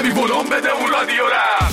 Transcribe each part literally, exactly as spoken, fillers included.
کمی ولوم بده اون رادیو را.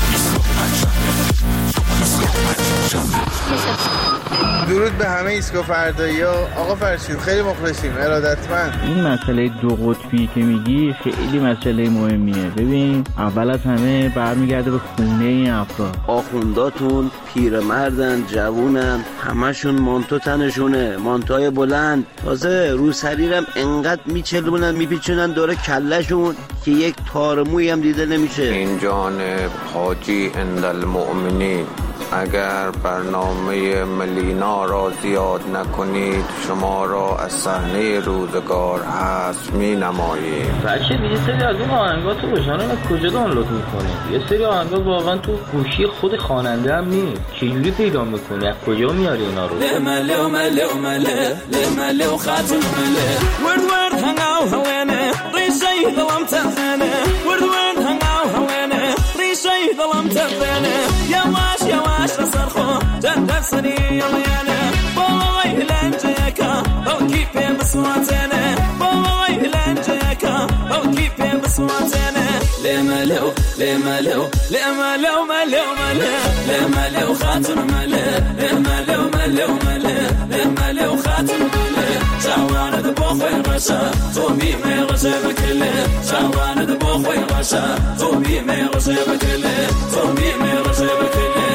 درود به همه ایستگاه فردایی‌ها. آقا فرشید خیلی مخلصیم، ارادتمند. این مسئله دو قطبی که میگی خیلی مسئله مهمیه. ببین اول از همه برمیگرده به خونه این افراد. آخونداتون پیرمردن، جوونن، همشون مانتو تنشونه، مانتوهای بلند، تازه رو سریرم انقدر میچلونن میپیچونن دور کلشون که یک تار مویی هم دیده نمیشه. این جانب حاجی اندالمؤمنین، اگر برنامه ملینا را زیاد نکنید شما را از صحنه روزگار حذف می نماییم. بچه یه سری از اون آهنگا تو روشنه از کجا دانلود میکنید؟ یه سری آهنگا واقعا تو گوشی خود خواننده هم نیست. چجوری پیدا میکنی؟ از کجا میاری اینا رو؟ لمله و مله و مله لمله و خاتم مله ورد ورد هنگاو هوانه ریشی دلم تخنه ورد ورد هنگاو هوانه ریشی دلم تخنه یواش یواش رسرخو جندب سنی یلیانه بالای لنجیکا او کیپی بسواتنه بالای لنجیکا او کیپی بسواتنه لملو لملو لملو ملو ملو لملو خاتم ملو لملو ملو ملو لملو خاتم ملو شوانه دبوخي رشا تومي مي رشا بكله شوانه دبوخي رشا تومي مي رشا بكله تومي مي رشا بكله.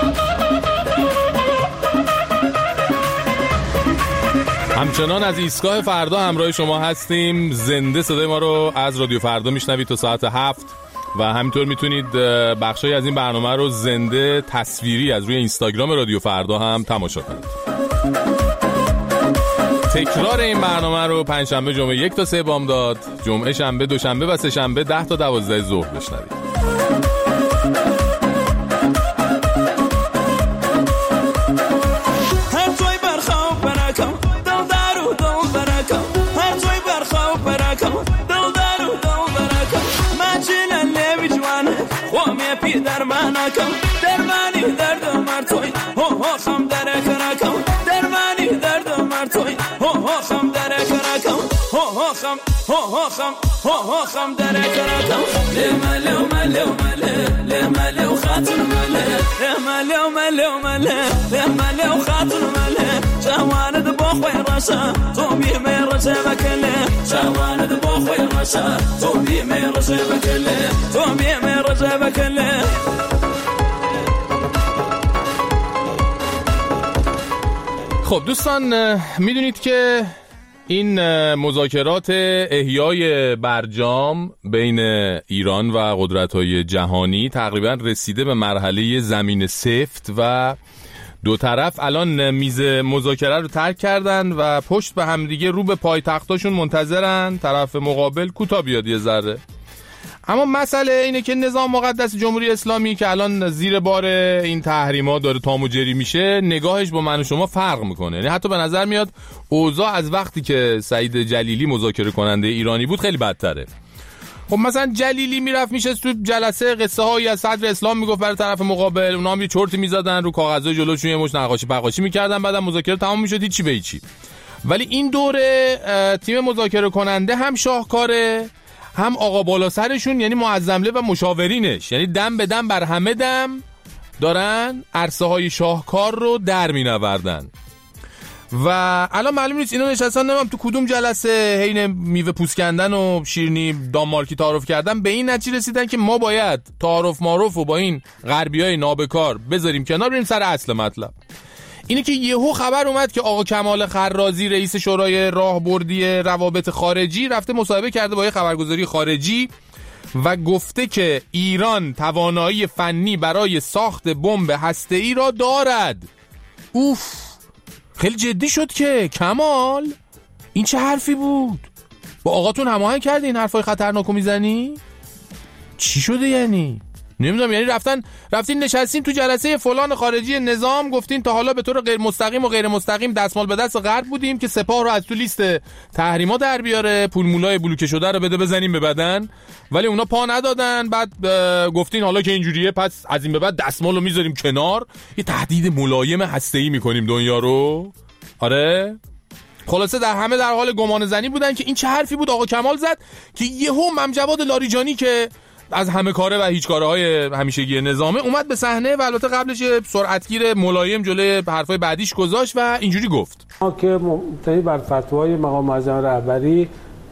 همچنان از ایستگاه فردا همراه شما هستیم. زنده صدای ما رو از رادیو فردا میشنوید تا ساعت هفت و همینطور میتونید بخشای از این برنامه رو زنده تصویری از روی اینستاگرام رادیو فردا هم تماشا کنید. تکرار این برنامه رو پنجشنبه جمعه یک تا سه بامداد، جمعه شنبه دوشنبه و سه شنبه ده تا دوازده ظهر بشنوید. درمانکم درمانی درد مرتوی هو هو خم درکرکم درمانی درد مرتوی هو هو خم درکرکم هو هو خم هو هو خم هو هو خم درکرکم لملو ملو ملو لملو خاتم ملو لملو ملو ملو لملو خاتم ملو جوانه دبوخي رشا تومي مي رشا بكله جوانه دبوخي رشا تومي مي رشا بكله تومي مي رشا بكله. خب دوستان میدونید که این مذاکرات احیای برجام بین ایران و قدرت‌های جهانی تقریبا رسیده به مرحله زمین سفت و دو طرف الان میز مذاکره رو ترک کردن و پشت به همدیگه رو به پایتختاشون منتظرن طرف مقابل کوتاه بیاد یه ذره. اما مسئله اینه که نظام مقدس جمهوری اسلامی که الان زیر بار این تحریما داره تام و جری میشه نگاهش با من و شما فرق میکنه. یعنی حتی به نظر میاد اوضاع از وقتی که سعید جلیلی مذاکره کننده ایرانی بود خیلی بدتره. خب مثلا جلیلی میرفت میشه تو جلسه قصه هایی از صدر اسلام میگفت برای طرف مقابل، اونا هم یه چرتی میزدن رو کاغذای جلوشون یه مش نقاشی پقاشی میکردن، بعدم مذاکره تمام میشد هیچی به هیچی. ولی این دوره تیم مذاکره کننده هم شاهکاره هم آقا بالا سرشون یعنی معظمله و مشاورینش، یعنی دم به دم بر همه دم دارن عرصه های شاهکار رو در می نوردن. و الان معلوم نیست اینا نشستن نمیم تو کدوم جلسه حین میوه پوست کندن و شیرینی دانمارکی تعارف کردن به این نتیجه رسیدن که ما باید تعارف معارف و با این غربیای نابکار بذاریم کنار، بریم سر اصل مطلب. اینه که یهو خبر اومد که آقا کمال خرازی رئیس شورای راهبردی روابط خارجی رفته مصاحبه کرده با یه خبرگزاری خارجی و گفته که ایران توانایی فنی برای ساخت بمب هسته‌ای را دارد. اوف خیلی جدی شد که کمال این چه حرفی بود؟ با آقاتون هماهنگ کردی این حرفای خطرناکو میزنی؟ چی شده یعنی؟ نمیدونم، یعنی رفتن رفتین نشستین تو جلسه فلان خارجی نظام گفتین تا حالا به طور غیر مستقیم و غیر مستقیم دستمال به دست غرب بودیم که سپاه رو از تو لیست تحریما در بیاره، پول مولای بلوکه شده رو بده بزنیم به بدن، ولی اونا پا ندادن. بعد گفتین حالا که اینجوریه پس از این به بعد دستمال رو میذاریم کنار، یه تهدید ملایم هسته‌ای میکنیم دنیا رو. آره خلاصه در همه در حال گمان زنی بودن که این چه حرفی بود آقا کمال زد که یهو ممجواد لاریجانی که از همه کاره و هیچ کاره های همیشگی نظامه اومد به صحنه و البته قبلش سرعتگیر ملایم جلوی حرفای بعدیش گذاشت و اینجوری گفت ما که مبتنی بر فتوای مقام معظم رهبری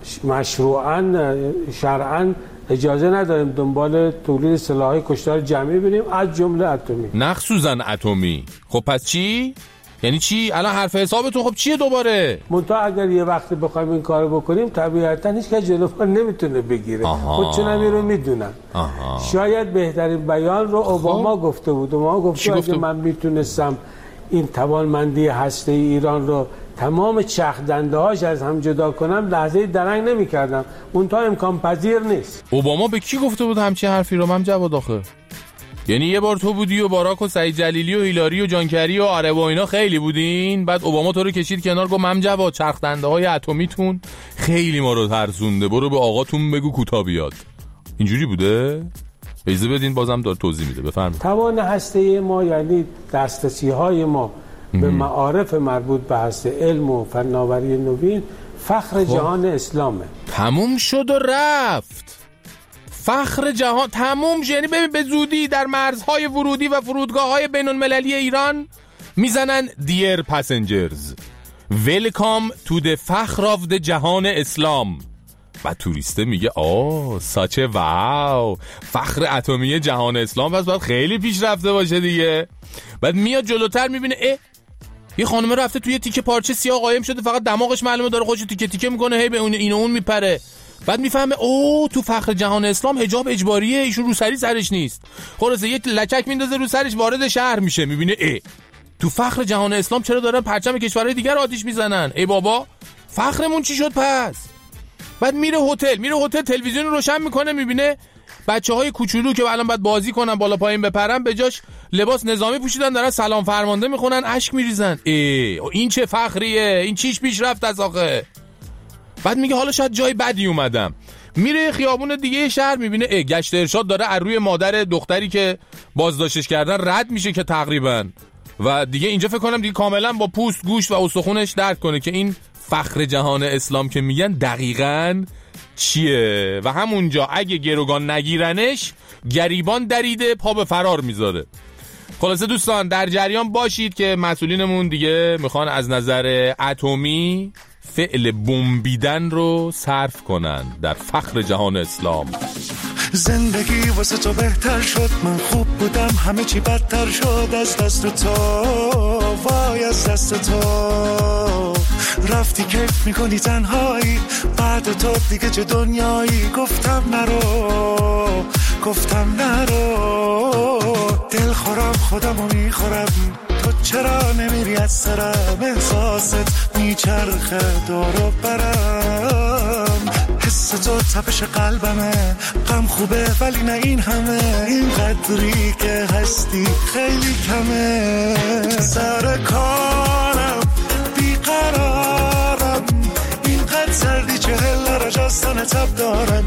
مشروعاً شرعاً اجازه نداریم دنبال تولید سلاح‌های کشتار جمعی بریم از جمله اتمی. مخصوصاً اتمی. خب پس چی؟ یعنی چی؟ الان حرف حسابتون خب چیه دوباره؟ منتها اگر یه وقتی بخوایم این کارو بکنیم طبیعتاً هیچ کس جلوی نمیتونه بگیره. خودشون هم رو میدونن. آها. شاید بهترین بیان رو اوباما خب. گفته بود. اوباما گفته اگه من میتونستم این توانمندی هسته ایران رو تمام چرخ دنده هاش از هم جدا کنم لحظه درنگ نمی کردم. اون تا امکان پذیر نیست. اوباما به کی گفته بود همچین حرفی رو؟ من جواد آخه یعنی یه بار تو بودی و باراک و سعید جلیلی و هیلاری و جانکری و آره و اینا خیلی بودین، بعد اوباما تو رو کشید کنار گفت من جواد چرخ دنده های اتمیتون خیلی ما رو ترسونده، برو به آقاتون بگو کوتا بیاد. اینجوری بوده؟ اجازه بدین بازم داره توضیح میده. بفرمایید. توان هسته ما یعنی دسترسی های ما به معارف مربوط به هسته علم و فناوری نوین فخر خب. جهان اسلامه. تموم شد و رفت. فخر جهان تموم شد. یعنی ببین به زودی در مرزهای ورودی و فرودگاه‌های بین‌المللی ایران میزنن Dear passengers Welcome to the فخر of the جهان اسلام. و توریسته میگه آه ساچه واو فخر اتمی جهان اسلام، پس باید خیلی پیش رفته باشه دیگه. بعد میاد جلوتر میبینه اه یه خانم رفته توی تیکه پارچه سیاه قایم شده، فقط دماغش معلومه داره خودش تیکه تیکه میکنه، هی به اون این و اون میپره. بعد میفهمه اوه تو فخر جهان اسلام حجاب اجباریه، ایشون روسری سرش نیست. خلاصه یه لچک میندازه رو سرش، وارد شهر میشه، میبینه اه تو فخر جهان اسلام چرا دارن پرچم کشورهای دیگر آتیش میزنن؟ ای بابا فخرمون چی شد پس؟ بعد میره هتل، میره هتل تلویزیون رو روشن میکنه، میبینه بچه‌های کوچولو که الان باید بازی کنن بالا پایین بپرن به جاش لباس نظامی پوشیدن دارن سلام فرمانده میخونن، اشک میریزن. ای این چه فخریه، این چیش پیشرفت از آخه. بعد میگه حالا شاید جای بدی اومدم، میره خیابون دیگه شهر میبینه ای گشت ارشاد داره از روی مادر دختری که بازداشتش کردن رد میشه که تقریبا و دیگه اینجا فکر کنم دیگه کاملا با پوست گوشت و استخونش درک کنه که این فخر جهان اسلام که میگن دقیقاً چیه. و همونجا اگه گروگان نگیرنش گریبان دریده پا به فرار میذاره. خلاصه دوستان در جریان باشید که مسئولینمون دیگه میخوان از نظر اتمی فعل بمبیدن رو صرف کنن در فخر جهان اسلام. زندگی واسه تو بهتر شد، من خوب بودم همه چی بدتر شد از دست تو، وای از دست تو. رفتی کیف میکنی تنهایی، بعد تو دیگه چه دنیایی. گفتم نرو گفتم نرو، دل خورم خودمو میخورم، تو چرا نمیری از سرم؟ احساست میچرخه دورو برم، حس تو تپش قلبمه، غم خوبه ولی نه این همه، این قدری که هستی خیلی کمه. سر کارم بیقرارم، اینقدر سردی چهل درجه از تن تب دارم،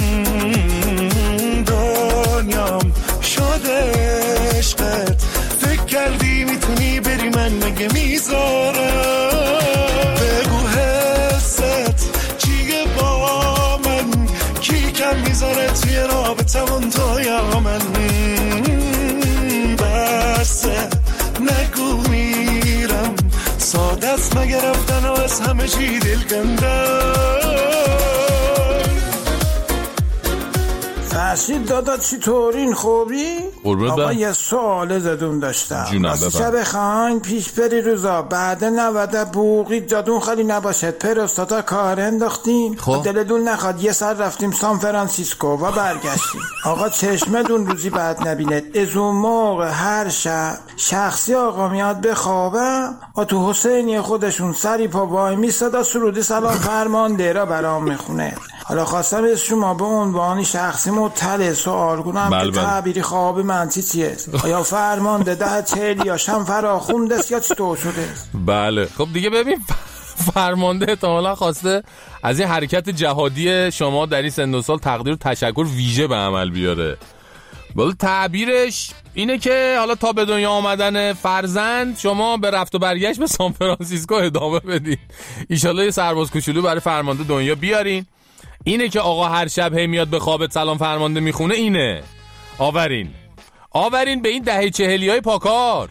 دنیام شده عشقت، فکر کردی میتونی بری من مگه میذارم؟ بگو حست چیه با من، کی کم میذاره توی رابطمون تو یا من؟ بسه نگو میرم، ساده است مگه رفتن و از همه چی دل کندم. فرشید دادا چی طورین خوبی؟ آقا یه سوال زدون داشتم، شب خواهن پیش پری روزا بعد نوده بوقی جادون خالی نباشد پر استادا کار انداختیم، دلدون نخواد یه سر رفتیم سان فرانسیسکو و برگشتیم. آقا چشمه دون روزی بعد نبینید، از اون موقع هر شب شخصی آقا میاد بخوابم و تو حسینی خودشون سری پا وای میستادا سرودی سلام فرمانده را برام میخونه. حالا خواستم از شما به عنوان شخصی مطلع سوال کنم بل که تعبیری خواب منطقی چیه؟ آیا فرمانده ده چهل یا شم فراخونده است یا چطور شده؟ بله خب دیگه ببین فرمانده احتمالا خواسته از این حرکت جهادی شما در این سن و سال تقدیر و تشکر ویژه به عمل بیاره. بله تعبیرش اینه که حالا تا به دنیا آمدن فرزند شما به رفت و برگشت به سان فرانسیسکو ادامه بدین. ان شاءالله یه سرباز کوچولو برای فرمانده دنیا بیارین. اینه که آقا هر شب هی میاد به خوابت سلام فرمانده میخونه. اینه آورین آورین به این دهه چهلی های پاکار.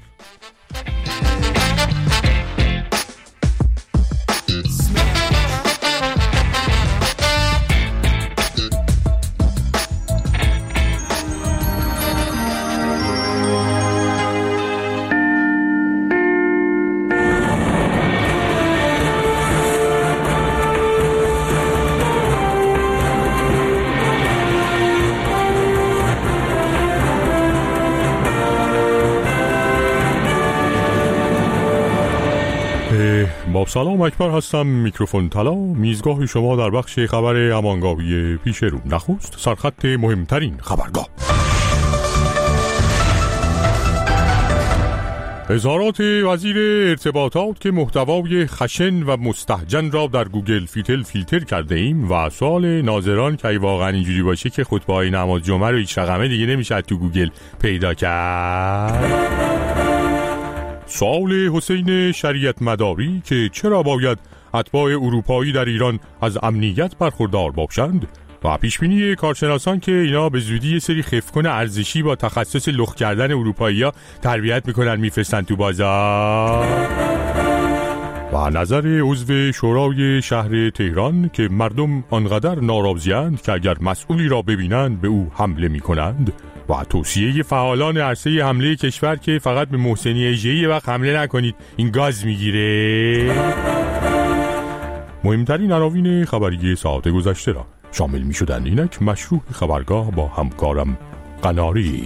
با سلام اکبر هستم، میکروفون طلا، میزگاه شما در بخش خبر امانگاوی پیش رو. نخست سرخط مهمترین خبرگاه. اظهارات وزیر ارتباطات که محتوای خشن و مستهجن را در گوگل فیتل فیلتر کرده ایم و سوال ناظران که واقعا اینجوری باشه که خطبه‌های نماز جمعه رو هیچ رقمه دیگه نمیشه تو گوگل پیدا کرد. سوال حسین شریعت مداری که چرا باید اتباع اروپایی در ایران از امنیت برخوردار باشند و پیشبینی کارشناسان که اینا به زودی یه سری خفکن ارزشی با تخصص لخت کردن اروپایی‌ها تربیت میکنن میفرستن تو بازار. و نظر عضو شورای شهر تهران که مردم آنقدر ناراضی‌اند که اگر مسئولی را ببینند به او حمله میکنند و توصیه فعالان عرصه حمله کشور که فقط به محسنی اژه‌ای وقت حمله نکنید این گاز میگیره. مهمترین عناوین خبری ساعت گذشته را شامل می شدند. اینک مشروع خبرگاه با همکارم قناری.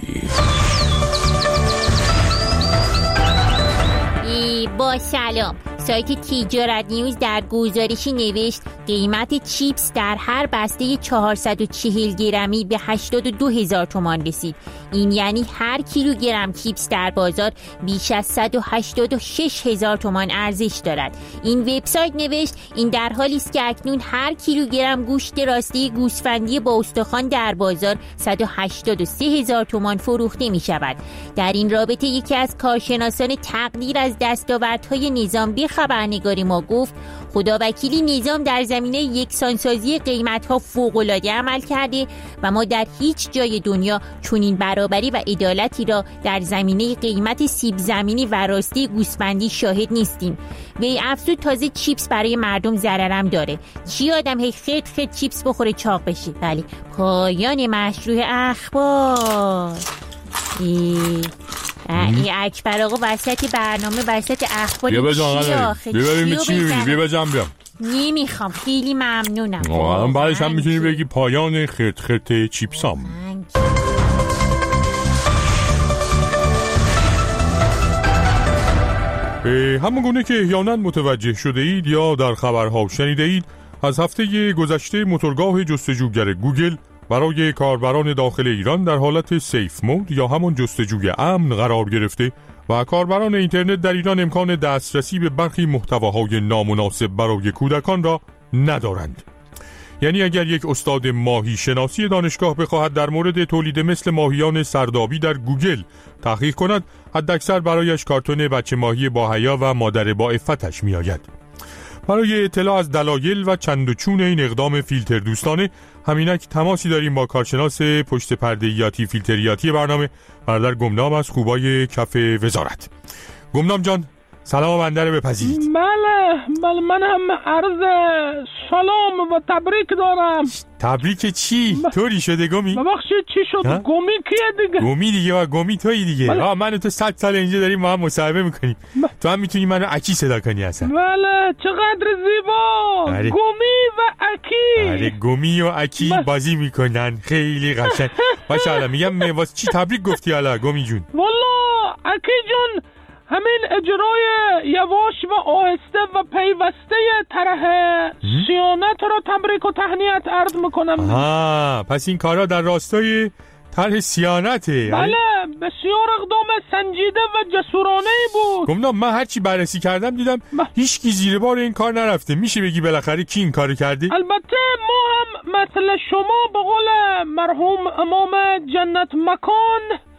با سلام. سایت تجارت نیوز در گزارشی نوشت قیمت چیپس در هر بسته چهارصد و چهل گرمی به هشتاد و دو هزار تومان رسید. این یعنی هر کیلوگرم چیپس در بازار بیش از صد و هشتاد و شش هزار تومان ارزش دارد. این وبسایت نوشت این در حالی است که اکنون هر کیلوگرم گوشت راسته گوسفندی با استخوان در بازار صد و هشتاد و سه هزار تومان فروخته می شود. در این رابطه یکی از کارشناسان تقدیر از دستاوردهای نظام به خبرنگاری ما گفت خداوکیلی نظام در زمینه یکسانسازی قیمت‌ها فوق‌العاده عمل کرده و ما در هیچ جای دنیا چنین برابری و عدالتی را در زمینه قیمت سیب زمینی و راسته گوسفندی شاهد نیستیم. وی افزود تازه چیپس برای مردم ضررم داره. چی آدم هی خیت خیت چیپس بخوره چاق بشه؟ بله، پایان مشروع اخبار. ای این اکبر آقا وسط برنامه وسط اخبار چی آخه؟ بیا ببینیم چی میبینی؟ بیا بجم بیام. نمیخوام، خیلی ممنونم. آه بعدش هم میتونی بگی پایان خرت خرت چیپسام. همون گونه که احیانا متوجه شده اید یا در خبرها شنیده اید، از هفته گذشته موتورگاه جستجوگر گوگل برای کاربران داخل ایران در حالت سیف مود یا همون جستجوی امن قرار گرفته و کاربران اینترنت در ایران امکان دسترسی به برخی محتواهای نامناسب برای کودکان را ندارند. یعنی اگر یک استاد ماهی شناسی دانشگاه بخواهد در مورد تولید مثل ماهیان سردابی در گوگل تحقیق کند، حداکثر برایش کارتون بچه ماهی با حیا و مادر با عفتش می آید. برای اطلاع از دلایل و چند و چون این اقدام فیلتر دوستانه همینک تماسی داریم با کارشناس پشت پردهیاتی فیلتریاتی برنامه برادر گمنام از خوبای کف وزارت. گمنام جان سلام بنده رو بپذیرید. بله بله من هم عرض سلام و تبریک دارم. تبریک چی؟ ب... طوری شده گمی؟ ببخشید چی شد؟ ها؟ گمی کیه دیگه؟ گمی دیگه و گمی تویی دیگه. بله. آه من و تو صد سال اینجا داریم ما هم مصاحبه میکنیم. ب... تو هم میتونی منو اکی صدا کنی اصلا. بله چقدر زیبا. بله. گمی و اکی. بله گمی و اکی ب... بازی میکنن خیلی قشنگ. باشه حالا میگم واسه چی تبریک گفتی حالا گمی جون؟ والله اکی جون همین اجرای یواش و آهسته و پیوسته طرح صیانت را تبریک و تهنیت عرض میکنم. آها پس این کارا در راستای طرح صیانته. بله بسیار اقدام سنجیده و جسورانه بود. گفتم من هرچی بررسی کردم دیدم ب... هیچ کی زیر بار این کار نرفته. میشه بگی بالاخره کی این کارو کرده؟ البته ما هم مثل شما به قول مرحوم امام جنت مکان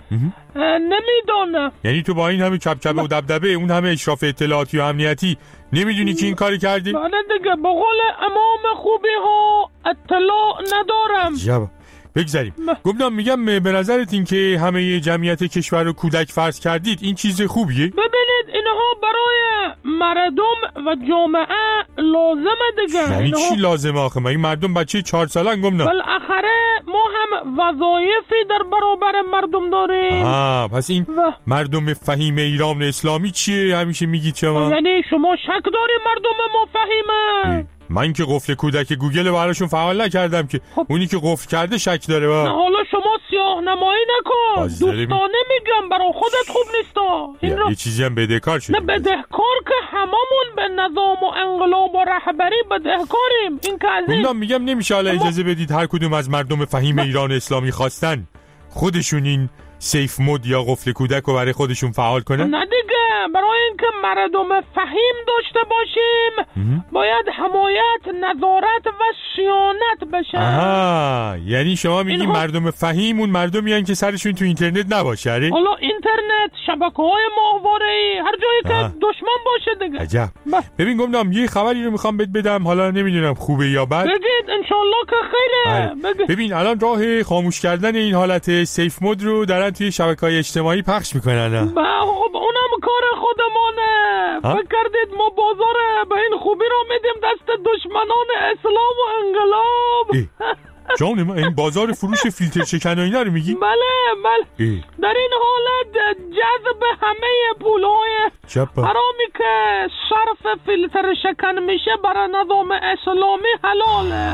نمیدونم. یعنی تو با این همه کبکبه و دبدبه، اون همه اشراف اطلاعاتی و امنیتی، نمیدونی که این کاری کردی؟ بله دیگه، به قول امام خوبی ها اطلاع ندارم. جب بگذاریم. گفتم میگم به نظرت این که همه جمعیت کشور رو کودک فرض کردید این چیز خوبیه؟ ببینید اینها برای مردم و جامعه لازمه دیگه. یعنی اینها... چی لازمه آخه؟ من این مردم بچه چهار سالن گفتم. بالاخره ما هم وظایفی در برابر مردم داریم. آها، پس این و... مردم فهیم ایران اسلامی چیه همیشه میگید شما؟ یعنی شما شک داری مردم ما فهیمه؟ من که قفل کودک گوگل براشون فعال نکردم که. خب. اونی که قفل کرده شک داره. با. نه حالا شما سیاه نمایی نکن. دوستانه میگم، برای خودت خوب نیستا. این را... یه چیزی هم بدهکار شد. نه بدهکار که هممون به نظام و انقلاب و رهبری بدهکاریم. این که از این میگم نمیشه حالا اما... اجازه بدید هر کدوم از مردم فهیم ب... ایران اسلامی خواستن خودشون این سیف مود یا قفل کودک رو برای خودشون فعال کنن؟ نه دیگه، برای اینکه مردم فهیم داشته باشیم ام. باید حمایت، نظارت و صیانت بشه. آها، یعنی شما میگی ها... مردم فهیم اون مردمی هستن که سرشون تو اینترنت نباشه؟ اره؟ حالا اینترنت، شبکه‌های ماهواره‌ای، هر جایی که دشمن باشه دیگه. عجب. ب... ببین گفتم یه خبری رو میخوام بهت بدم، حالا نمیدونم خوبه یا بد. بگید انشالله که خیره. ببین الان راه خاموش کردن این حالت سیف مود رو دارن توی شبکه‌های اجتماعی پخش میکنن. خب اونم کار خودمونه. فکر کردید ما بازار به این خوبی رو میدیم دست دشمنان اسلام و انقلاب؟ جان ما این بازار فروش فیلتر شکن و اینا رو میگی؟ بله بله. ای. در این حالت جذب همه پولهای حرامی که صرف فیلتر شکن میشه برای نظام اسلامی حلاله.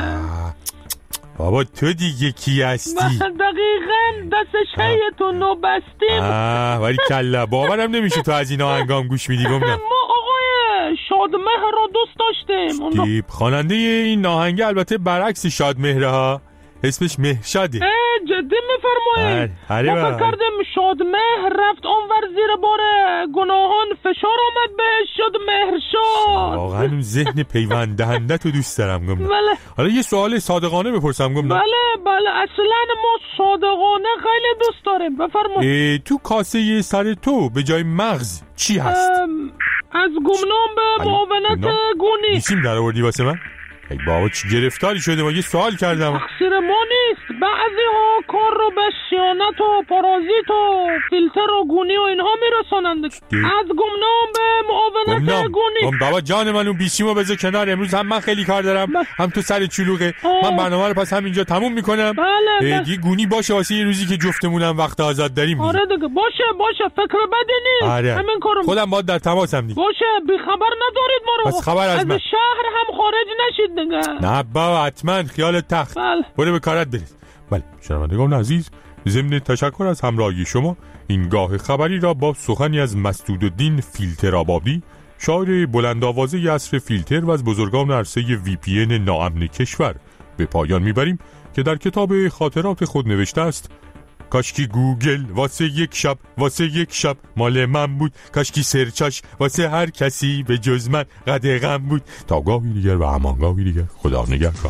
بابا تو دیگه کی هستی؟ دقیقاً دست شیطون رو بستیم. آه ولی کلا باورم نمیشه تو از این آهنگام گوش میدی. گم نه ما آقای شادمهر رو دوست داشتیم. دیب خواننده این آهنگ البته برعکس شادمهر ها، اسمش مهرشاده. جدی میفرمایید؟ ما فکر کردیم شادمهر رفت اونور زیر بار گناهان فشار آمد بهش شد مهرشاد. واقعا اون ذهن پیوند دهنده تو دوست دارم. گم بله. حالا یه سوال صادقانه بپرسم. گم بله بله اصلا ما صادقانه خیلی دوست داریم. بفرمایید. تو کاسه سر تو به جای مغز چی هست؟ از گمنام به معاونت گونی. نیسیم در آوردی واسه من؟ ای بابا چی گرفتاری شده؟ ما یه سوال کردم. تقصیر ما نیست. بعضی ها کار رو به صیانت و پارازیت و فیلتر و گونی و اینها میرسانند. از گمنام به معاونت گونی. گم بابا جان من اون بیشیمو بذار کنار. امروز هم من خیلی کار دارم ب... هم تو سر چلوغه. من برنامه رو پس همینجا تموم میکنم. بله دیگه گونی باشه واسه یه روزی که جفتمونم وقت آزاد داریم. آره دیگه باشه باشه فکر بدی نیست. آره. همین کارو خودم باید در تماسم دیگه. باشه بی خبر ندارید ما رو. بس خبر از, از من. شهر هم خارج نشید دیگه. نه بابا حتما خیال تخت. بله. برو به کارت برس. بله شنوندگان عزیز، ضمن تشکر از همراهی شما این گاه خبری را با سخنی از مسدودالدین فیلترآبادی، شاعر بلندآوازه عصر فیلتر و از بزرگان عرصه وی پی ان ناامن کشور به پایان میبریم که در کتاب خاطرات خود نوشته است: کاشکی گوگل واسه یک شب واسه یک شب مال من بود، کاشکی سرچاش واسه هر کسی به جز من قدغن بود. تا گاهی دیگر و همان گاهی دیگر، خدا نگهدار.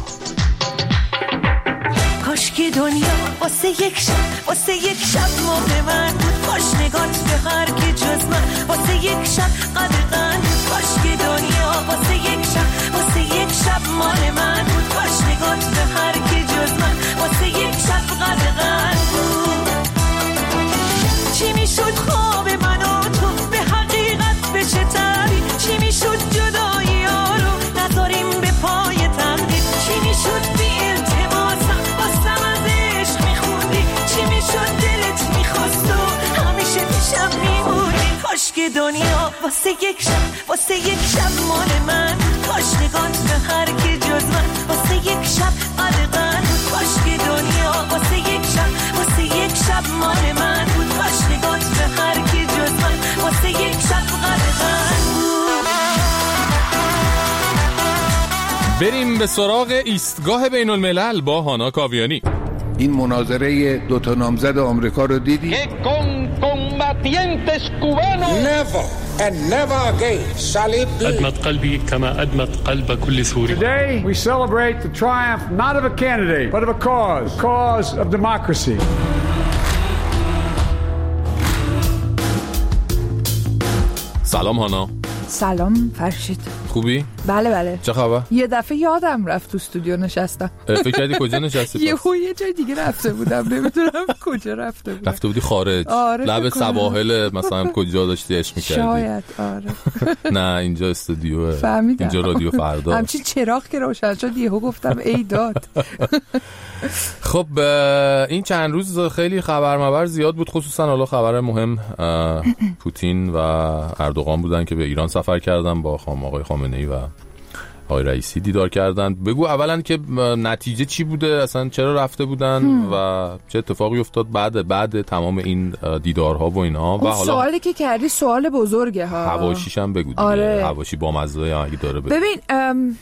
کاشکی دنیا واسه یک شب واسه یک شب مال من بود، کاش نگات به هر کی جز من واسه یک شب قدغن بود. کاشکی دنیا واسه یک شب واسه یک شب مال من بود، کاش نگات به هر کی جز من واسه یک شب قدغن بود. چی میشد خواب من و تو به حقیقت بشه تعبیر؟ چی میشد جدایی ها رو نذاریم به پای تقدیر؟ چی میشد بی التماسم باستم از عشق میخوندی؟ چی میشد دلت میخواست و همیشه پیشم میمونی؟ کاش که دنیا واسه یک شب واسه یک شب مال من، کاش نگات به هر کی جز من واسه یک شب قدغن. کاش که دنیا واسه یک شب واسه یک شب مال من بود، کاش نگات به هر کی جز من واسه یک شب قدغن بود. بریم به سراغ ایستگاه بین الملل با هانا کاویانی. این مناظره دوتا نامزد آمریکا رو دیدی؟ Never and never again shall it be. أدمت قلبي كما أدمت قلب كل سوري. Today we celebrate the triumph not of a candidate but of a cause, the cause of democracy. سلام هانا. سلام فرشید. خوبی؟ بله بله. چه خبر؟ یه دفعه یادم رفت تو استودیو نشستم. فکر کردی کجا نشستی؟ یه هو یه جای دیگه رفته بودم، نمیدونم کجا رفته بودم. رفته بودی خارج؟ آره لب سواحل مثلا کجا داشتی عشق می‌کردی؟ شاید آره. نه اینجا استودیوه. فهمیدم. اینجا رادیو فردا. همچین چراغ که روشن شد یهو گفتم ای داد. خب این چند روز خیلی خبر مبر زیاد بود، خصوصا حالا خبر مهم پوتین و اردوغان بودن که به ایران سفر کردن، با خام آقای خامنه‌ای و آقای رئیسی دیدار کردن. بگو اولا که نتیجه چی بوده، اصلا چرا رفته بودن هم. و چه اتفاقی افتاد بعد بعد تمام این دیدارها و اینها. و حالا سوالی که کردی سوال بزرگه ها. حواشیش هم بگو دیگه. آره. حواشی با مزه اگه داره بگو. ببین ام...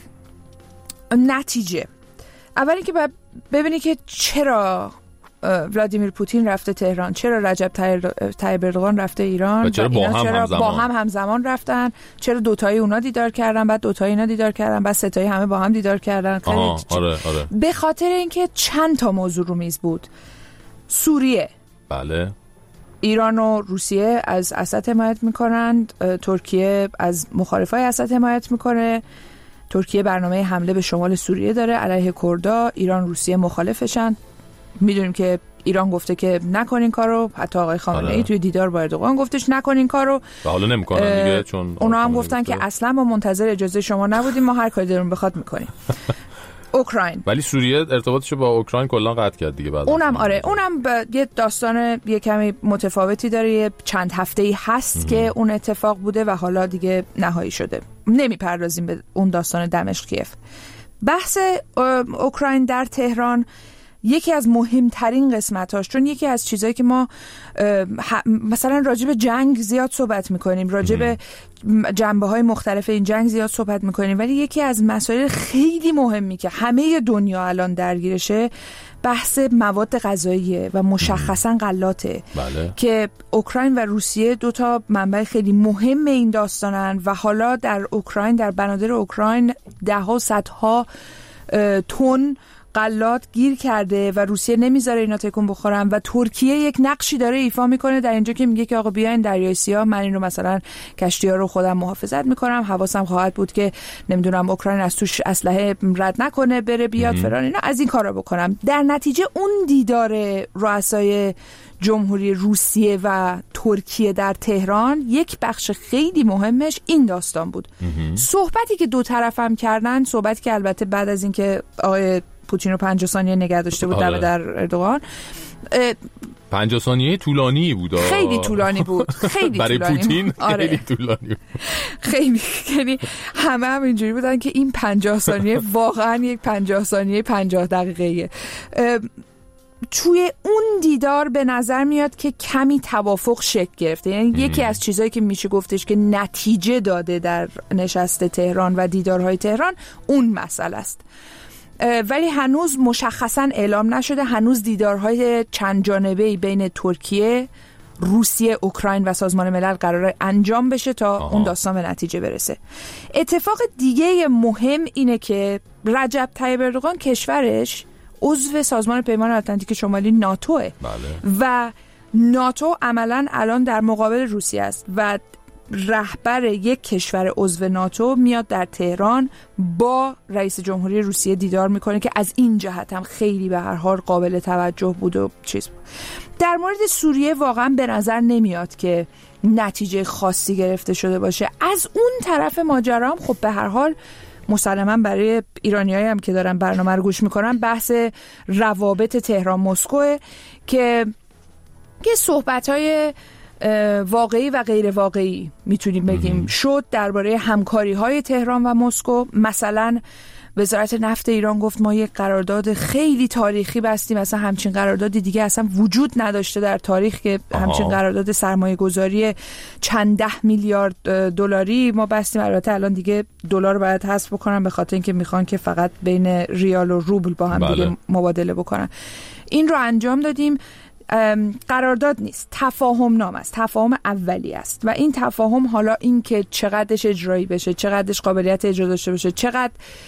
نتیجه اولی که باید ببینی که چرا ولادیمیر پوتین رفته تهران، چرا رجب طیب اردوغان رفته ایران و چرا با هم چرا همزمان با هم همزمان رفتن، چرا دوتایی اونا دیدار کردن بعد دوتایی اینا دیدار کردن بعد ستایی همه با هم دیدار کردن. آها آره آره. به خاطر اینکه چند تا موضوع رو میز بود. سوریه، بله، ایران و روسیه از اسد حمایت میکنند، ترکیه از مخالفای اسد حمایت میکنه، ترکیه برنامه حمله به شمال سوریه داره علیه کردا، ایران روسیه مخالفشن. میدونیم که ایران گفته که نکنین کارو، حتی آقای خامنه‌ای آره. توی دیدار با اردوغان گفتش نکنین کارو و حالا نمیکنن دیگه، چون اونا هم گفتن که اصلا ما منتظر اجازه شما نبودیم، ما هر کاری دلمون بخواد میکنیم. اوکراین، ولی سوریه ارتباطش با اوکراین کلا قطع کرد دیگه بعد. اونم آره، اونم یه داستان یه کمی متفاوتی داره، یه چند هفته‌ای هست ام. که اون اتفاق بوده و حالا دیگه نهایی شده. نمیپردازیم به اون داستان دمشق کیف. بحث اوکراین در تهران یکی از مهمترین قسمتاش، چون یکی از چیزایی که ما مثلا راجع به جنگ زیاد صحبت میکنیم، راجع به جنبه‌های مختلف این جنگ زیاد صحبت میکنیم، ولی یکی از مسائل خیلی مهمی که همه دنیا الان درگیرشه بحث مواد غذاییه و مشخصا غلاته. بله. که اوکراین و روسیه دوتا منبع خیلی مهم این داستانن و حالا در اوکراین، در بنادر اوکراین ده ها صدها تن غلات گیر کرده و روسیه نمیذاره اینا تکون بخورن و ترکیه یک نقشی داره ایفا میکنه در اینجا که میگه که آقا بیاین دریای سیاه، من این رو مثلا کشتی‌ها رو خودم محافظت میکنم، حواسم خواهد بود که نمیدونم اوکراین از توش اسلحه رد نکنه بره بیاد فلان، اینا از این کارا بکنم. در نتیجه اون دیدار رؤسای جمهوری روسیه و ترکیه در تهران یک بخش خیلی مهمش این داستان بود. صحبتی که دو طرف هم کردن، صحبتی که البته بعد از اینکه آقای پوتین رو پنجاه ثانیه نگه داشته بود در در اردوغان، پنجاه ثانیه طولانی بود. خیلی طولانی بود، خیلی برای طولانی پوتین بود. آره. خیلی طولانی بود. خیلی، یعنی همه هم اینجوری بودن که این پنجاه ثانیه واقعا یک پنجاه ثانیه پنجاه دقیقه‌ایه. توی اون دیدار به نظر میاد که کمی توافق شکل گرفته، یعنی یکی از چیزایی که میشه گفتش که نتیجه داده در نشست تهران و دیدارهای تهران اون مسئله است. ولی هنوز مشخصا اعلام نشده، هنوز دیدارهای چند جانبه‌ای بین ترکیه، روسیه، اوکراین و سازمان ملل قراره انجام بشه تا آها. اون داستان به نتیجه برسه. اتفاق دیگه مهم اینه که رجب طیب اردوغان کشورش عضو سازمان پیمان اتلانتیک شمالی ناتوه. بله. و ناتو عملاً الان در مقابل روسیه است و رهبر یک کشور عضو ناتو میاد در تهران با رئیس جمهوری روسیه دیدار میکنه که از این جهت هم خیلی به هر حال قابل توجه بود و چیز بود. در مورد سوریه واقعا به نظر نمیاد که نتیجه خاصی گرفته شده باشه. از اون طرف ماجرا هم خب به هر حال مسلماً برای ایرانیایی هم که دارن برنامه رو گوش میکنن بحث روابط تهران مسکو که یه صحبت‌های واقعی و غیر واقعی میتونیم بگیم شد درباره همکاری‌های تهران و مسکو. مثلا وزارت نفت ایران گفت ما یک قرارداد خیلی تاریخی بستیم، مثلا همچین قراردادی دیگه اصلا وجود نداشته در تاریخ که همچین قرارداد سرمایه گذاری چند ده میلیارد دلاری ما بستیم. البته الان دیگه دلار باید حذف بکنن به خاطر اینکه میخوان که فقط بین ریال و روبل با هم بله. دیگه مبادله بکنن. این رو انجام دادیم. قرارداد نیست، تفاهم نامه است، تفاهم اولی است و این تفاهم حالا این که چقدرش اجرایی بشه، چقدرش قابلیت اجرا داشته باشه، چقدر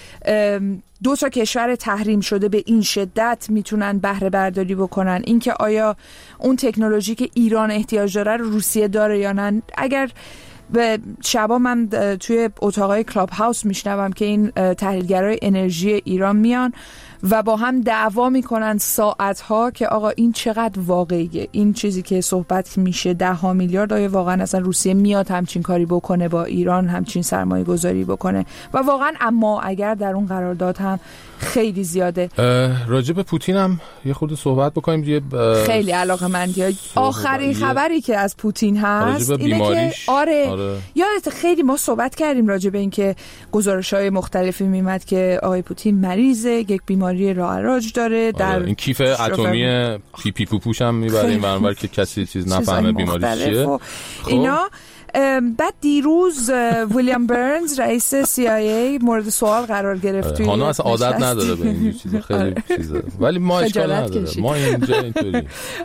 دو تا کشور تحریم شده به این شدت میتونن بهره برداری بکنن، این که آیا اون تکنولوژی که ایران احتیاج داره رو روسیه داره یا نه. اگر به شبا من توی اتاقای کلاب هاوس میشنوم که این تحلیلگرای انرژی ایران میان و با هم دعوا میکنن ساعتها که آقا این چقدر واقعیه، این چیزی که صحبت میشه ده ها میلیارد، آیا واقعا اصلا روسیه میاد همچین کاری بکنه با ایران، همچین سرمایه گذاری بکنه و واقعا اما اگر در اون قرارداد هم خیلی زیاده. راجع به پوتین هم یه خورده صحبت بکنیم دیگه. خیلی علاقه‌مندیه. آخرین خبری که از پوتین هست اینه که آره, آره. یادت خیلی ما صحبت کردیم راجع به این که گزارش‌های مختلفی میمد که آقای پوتین مریضه، یک بیماری راه داره. در آره. این کیف اتمی پی پی پوپوش هم میبریم برانور که کسی چیز نفهمه بیماری چیه. اینا بعد دیروز ویلیام برنز رئیس سی آی ای مورد سوال قرار گرفت. هانا اصلا عادت نداره به این چیزا، خیلی چیزه، ولی ما اشکال نداره، ما اینجا اینطوری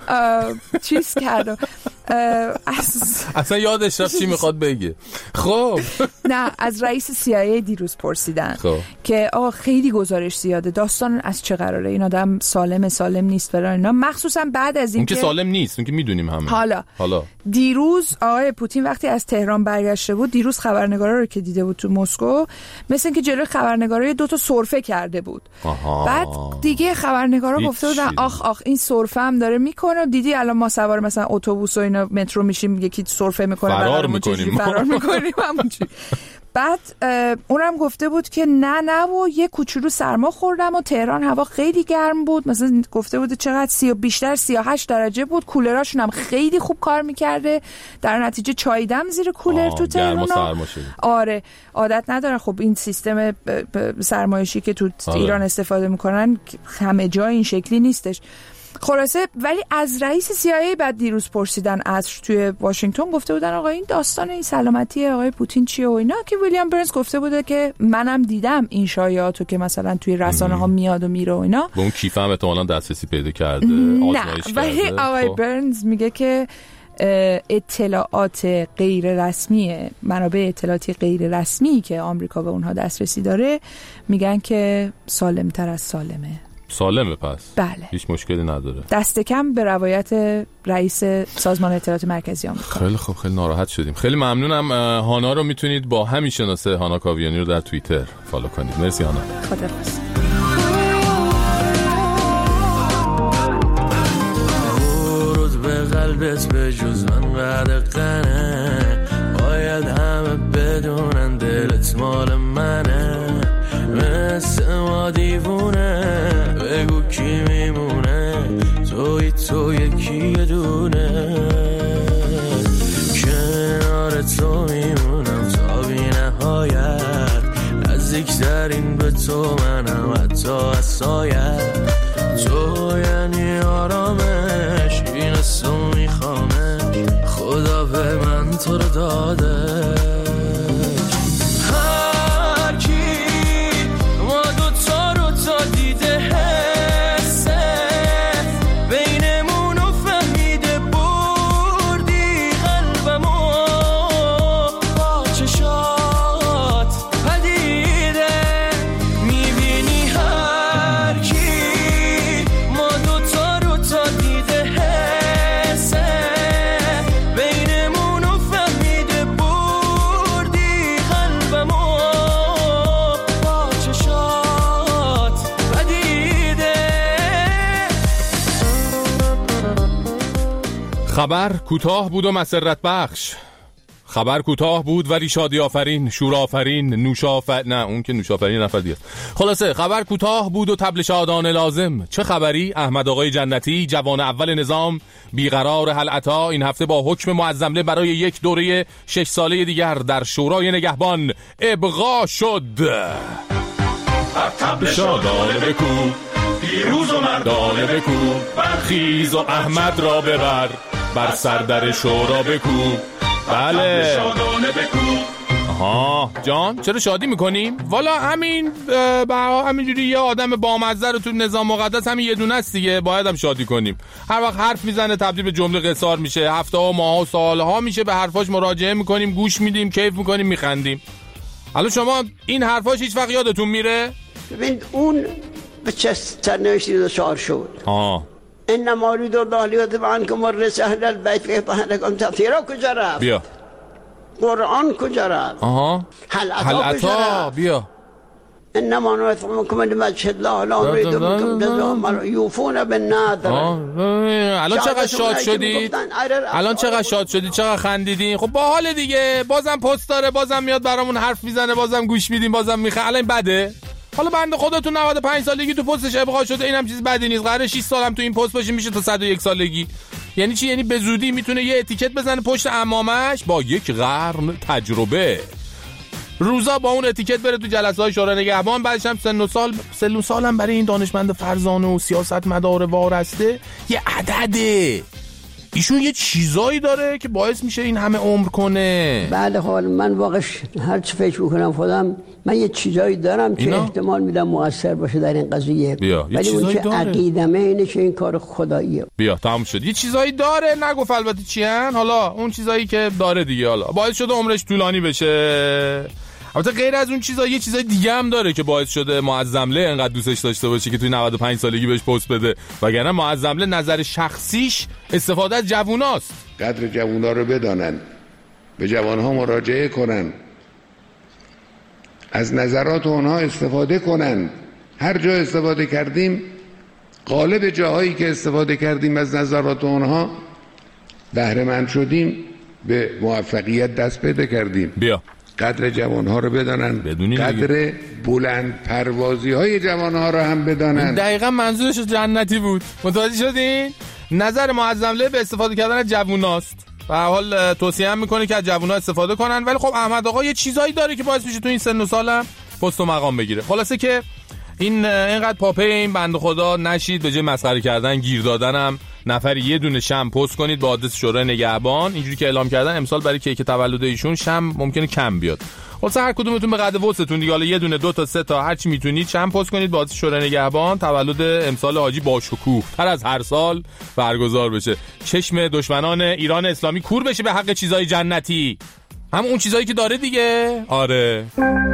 چیز کردم اصلا یادش رفت چی میخواد بگه. خب نه از رئیس سی آی ای دیروز پرسیدن خب. که آقا خیلی گزارش زیاده، داستان از چه قراره، این آدم سالم سالم نیست برای اینا، مخصوصا بعد از این که سالم نیست، اون که میدونیم همه. حالا حالا دیروز آقای پوتین وقتی از تهران برگشته بود، دیروز خبرنگارا رو که دیده بود تو مسکو، مثل اینکه جلوی خبرنگارا دو تا سرفه کرده بود. آها. بعد دیگه خبرنگارا گفته بودن آخ آخ این سرفه هم داره میکنه، دیدی الان ما سوار مثلا اتوبوس و اینا مترو میشیم یکی سرفه میکنه فرار میکنیم فرار میکنیم همونجوری. بعد اونم گفته بود که نه نه و یه کوچولو سرما خوردم و تهران هوا خیلی گرم بود، مثلا گفته بود چقدر سی و بیشتر سی و هشت درجه بود، کولراشون هم خیلی خوب کار میکرده، در نتیجه چاییدم زیر کولر تو تهران. آره عادت ندارن خب این سیستم سرمایشی که تو آره. ایران استفاده میکنن همه جا این شکلی نیستش. خلاصه ولی از رئیس سی آی ای بعد دیروز پرسیدن از توی واشنگتن، گفته بودن آقا این داستان این سلامتی آقای پوتین چیه و اینا، که ویلیام برنز گفته بوده که منم دیدم این شایعاتو که مثلا توی رسانه ها میاد و میره و اینا، به اون کیف هم احتمالاً دسترسی پیدا کرده، نه ولی آقای خب. برنز میگه که اطلاعات غیر رسمی، منابع اطلاعاتی غیر رسمی که آمریکا به اونها دسترسی داره میگن که سالمتر از سالمه. سالمه پس؟ بله. هیچ مشکلی نداره. دست کم به روایت رئیس سازمان اطلاعات مرکزی آمریکا. خیلی خوب، خیلی ناراحت شدیم. خیلی ممنونم. هانا رو میتونید با همین شناسه هانا کاویانی رو در توییتر فالو کنید. مرسی هانا. خداحافظ. ورود به قلبت به جز من غرقنه، باید همه بدونن دلت مال منه، مثل ما دیوونه بگو کی میمونه، توی تو یکی دونه، کنار تو میمونم تا بی نهایت، نزدیکترین به تو منم حتی از سایت، تو یعنی آرامش این اسم میخوامش، خدا به من تو رو داده. خبر کوتاه بود و مسرت بخش. خبر کوتاه بود ولی شادی آفرین، شور آفرین، نوش آفرین، نه اون که نوش آفرین نفر دیگه. خلاصه خبر کوتاه بود و طبل شادانه لازم. چه خبری؟ احمد آقای جنتی جوان اول نظام بیقرار حلعتا این هفته با حکم معظمله برای یک دوره شش ساله دیگر در شورای نگهبان ابقا شد. طبل شادانه بکو، پیروز و مردانه بکو، خیز و احمد را ببر، بر سردر شورا بکو. بله شادانه بکو. آها جان چرا شادی میکنیم؟ والا همین با همینجوری یه آدم بامزه رو تو نظام مقدس همین یه دونه است دیگه، باید هم شادی کنیم. هر وقت حرف میزنه تبدیل به جمله قصار میشه، هفته ها ماه و سال ها میشه به حرفاش مراجعه میکنیم، گوش میدیم، کیف میکنیم، میخندیم. حالا شما این حرفاش هیچ وقت یادتون میره؟ ببین اون به چه سرنوشتی دچار شد. آه انما اريد الله ليذهب عنكم الرجس اهل البيت فيطهركم تطهيرا. کجا رفت؟ بیا قرآن کجا رفت؟ آها هل عطا بیا انما نطعمكم لوجه الله لا نريد منكم جزاء یوفون بالنذر. الان چقدر شاد شدید؟ الان چقدر شاد شدید؟ چقدر خندیدین؟ خب باحال دیگه، بازم پست داره، بازم میاد برامون حرف میزنه، بازم گوش میدیم، بازم میخه. الان بده؟ حالا بنده خودتون نود و پنج سالگی تو پستش ابقا شده، اینم چیز بدی نیست. قراره شش سالم تو این پست باشیم، میشه تا صد و یک سالگی. یعنی چی؟ یعنی به زودی میتونه یه اتیکت بزنه پشت عمامش با یک قرن تجربه. روزا با اون اتیکت بره تو جلسه‌های شورای نگهبان، بعدش هم سن و سال سن و سالم برای این دانشمند فرزانه و سیاست مدار وارسته یه عدده. ایشون یه چیزایی داره که باعث میشه این همه عمر کنه. بله خب من واقعا هر چی فکر میکنم خودم، من یه چیزایی دارم که اینا؟ احتمال میدم مؤثر باشه در این قضیه. ولی اون که عقیدمه اینه که این کار خداییه. بیا تمام شد. یه چیزایی داره، نگفت البته چی ان. حالا اون چیزایی که داره دیگه حالا باعث شده عمرش طولانی بشه. البته غیر از اون چیزا یه چیزای دیگه هم داره که باعث شده معظمله انقدر دوستش داشته باشه که توی نود و پنج سالگی بهش پست بده، وگرنه معظمله نظر شخصیش استفاده از جووناست. قدر جوونا رو بدانن، به جوانها مراجعه کنن، از نظرات اونها استفاده کنن. هر جا استفاده کردیم، غالب جاهایی که استفاده کردیم از نظرات اونها بهره مند شدیم، به موفقیت دست پیدا کردیم. بیا قدر جوانها رو بدانن، قدر بلند پروازی های جوانها رو هم بدانن. دقیقا منظورش جنتی بود. متوجه شدین؟ نظر معظمله به استفاده کردن از جووناست. به هر حال توصیه هم میکنه که از جوونا استفاده کنن، ولی خب احمد آقا یه چیزایی داره که باعث میشه تو این سن و سالم پست و مقام بگیره. خلاصه که این اینقدر پاپه این بنده خدا نشید، به جای مسخره کردن گیر دادنم نفری یه دونه شم پست کنید با آدرس شورای نگهبان. اینجوری که اعلام کردن امسال برای کیک تولد ایشون شم ممکنه کم بیاد. خلاص هر کدومتون به قد وسعتون دیگه، حالا یه دونه دو تا سه تا هر چی میتونید شم پست کنید با آدرس شورای نگهبان. تولد امسال حاجی با شکوه تر از هر سال برگزار بشه، چشم دشمنان ایران اسلامی کور بشه به حق چیزای جنتی، هم اون چیزایی که داره دیگه. آره